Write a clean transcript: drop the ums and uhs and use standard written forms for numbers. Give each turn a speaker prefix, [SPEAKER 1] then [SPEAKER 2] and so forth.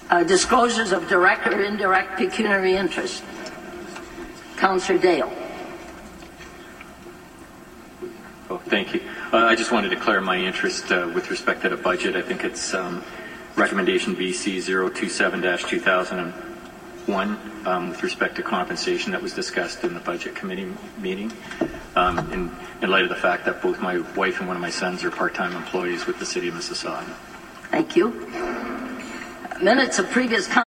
[SPEAKER 1] Disclosures of direct or indirect pecuniary interest. Councillor Dale.
[SPEAKER 2] Oh, thank you. I just wanted to declare my interest with respect to the budget. I think it's recommendation BC 027-2001 with respect to compensation that was discussed in the budget committee meeting. In light of the fact that both my wife and one of my sons are part-time employees with the City of Mississauga.
[SPEAKER 1] Thank you. Minutes of previous